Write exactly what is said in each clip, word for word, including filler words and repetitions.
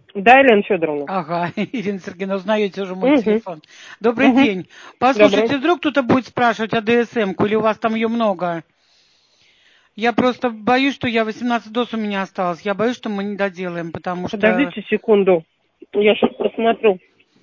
Да, Елена Федоровна. Ага, Ирина Сергеевна, узнаете уже мой Угу. телефон. Добрый Угу. день. Послушайте, Добрый. вдруг кто-то будет спрашивать о ДСМ-ку, или у вас там ее много? Я просто боюсь, что я восемнадцать доз у меня осталось. Я боюсь, что мы не доделаем, потому что... Подождите секунду. Я сейчас посмотрю.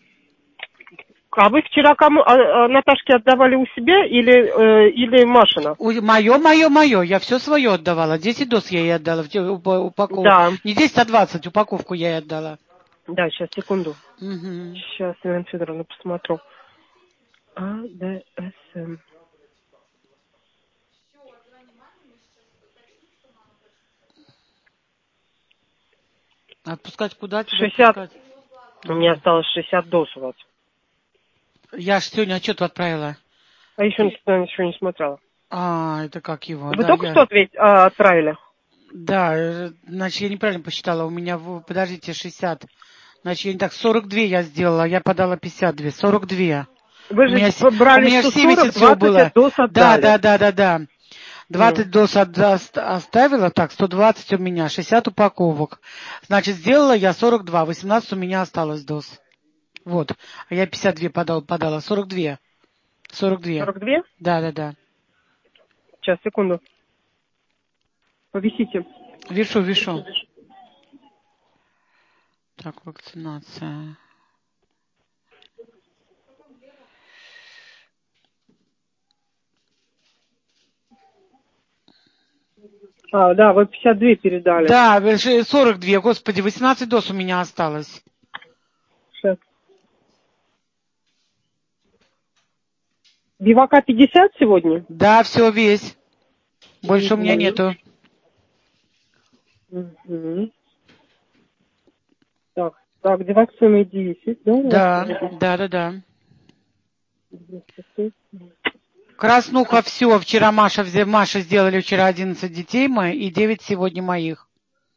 А вы вчера кому а, а, Наташке отдавали у себя или, э, или Машина? Мое, мое, мое. Я все свое отдавала. десять доз я ей отдала. Упаковку. Да. Не десять, а двадцать упаковку я ей отдала. Да, сейчас, секунду. Угу. Сейчас, Елена Федоровна, посмотрю. А, Д, С, М. Отпускать куда тебя шестьдесят. отпускать? У меня Ага. осталось шестьдесят доз у вас. Я ж сегодня отчет отправила. А еще ничего не смотрела. А, это как его, Вы да, только я... что ответь, а, отправили? Да, э, значит, я неправильно посчитала. У меня, в- подождите, шестьдесят. Значит, я не так, сорок два я сделала, я подала пятьдесят два. сорок два. Вы У же меня, с- у брали меня же сто сорок, семьдесят всего двадцать было. доз Да, отдали. да, да, да, да. Ну. двадцать доз отда- ост- оставила, так, сто двадцать у меня, шестьдесят упаковок. Значит, сделала я сорок два, восемнадцать у меня осталось доз. Вот. А я пятьдесят два подал, подала, сорок два. сорок два. сорок два? Да, да, да. Сейчас, секунду. Повисите. Вешу, вешу. Так, вакцинация. А, да, вы пятьдесят два передали. Да, э, сорок два, господи, восемнадцать доз у меня осталось. Сейчас. Бивака пятьдесят сегодня? Да, все, весь. Больше у меня Угу. нету. Угу. Так, так, где вакцины десять, да? Да, да, да, да. Краснуха все. Вчера Маша, Маша сделали вчера одиннадцать детей мы и девять сегодня моих.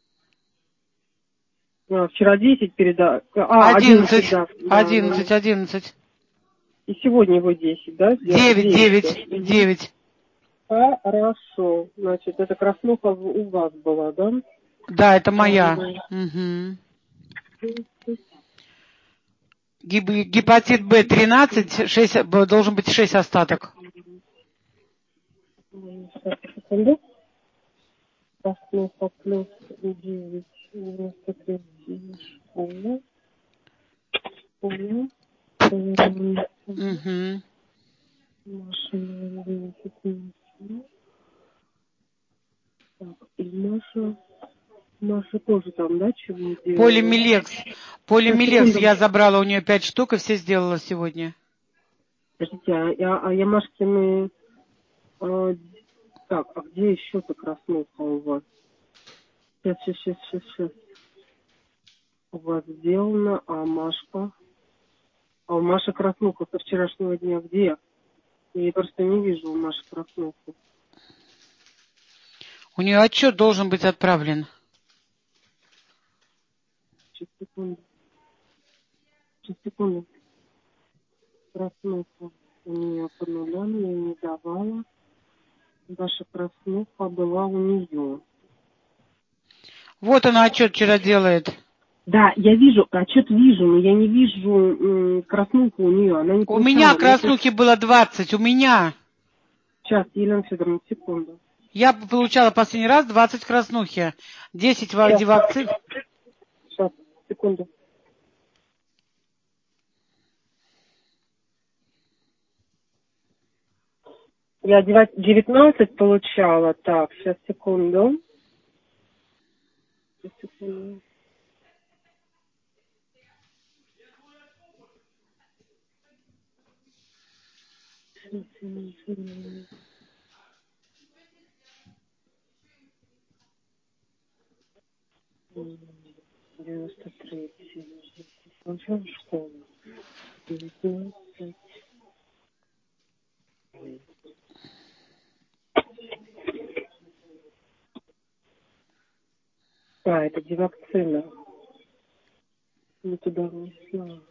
А, вчера десять передали. А, одиннадцать, Одиннадцать. да. Да, да. Одиннадцать, одиннадцать. И сегодня вы десять, да? Девять, девять, Угу. девять. Хорошо. Значит, это краснуха у вас была, да? Да, это моя. Угу. Гепатит Б тринадцать, шесть, должен быть шесть остаток. Секунду. Краснуха плюс девять, девяносто три, школа. Школа. Угу. Маша, девять, так, и Маша, Маша тоже там, да, чего делала? Полимелекс. Сейчас, Полимелекс секунду. я забрала у нее пять штук и все сделала сегодня. Подождите, а я, а я Машкины... а, так, а где еще-то краснуха у вас? Сейчас, сейчас, сейчас, сейчас, сейчас. У вас сделано, а Машка... А у Маши краснуха со вчерашнего дня где? Я просто не вижу у Маши краснуху. У нее отчет должен быть отправлен. Сейчас, секунду. Сейчас, секунду. Краснуха у нее по нулям, я не давала. Ваша краснуха была у нее. Вот она отчет вчера делает. Да, я вижу, отчет вижу, но я не вижу м, краснуху у нее. Она не У меня получала. краснухи было двадцать, у меня. Сейчас, Елена Федоровна, секунду. Я получала последний раз двадцать краснухи. десять Сейчас, вакцин. сейчас, секунду. Я девятнадцать получала. Так, сейчас, секунду. Сейчас, секунду. девяносто три. Получала школу. девятнадцать. А, это девакцина. Не туда внесла.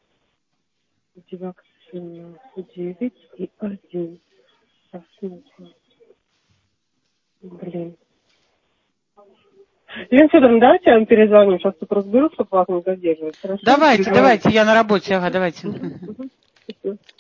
Девакцина девять и один. Краснуха. Блин. Елена Федоровна, давайте я вам перезвоню, сейчас тут разберусь, чтобы вас не задерживать. Хорошо? Давайте, давайте, я на работе, ага, давайте. Угу, угу.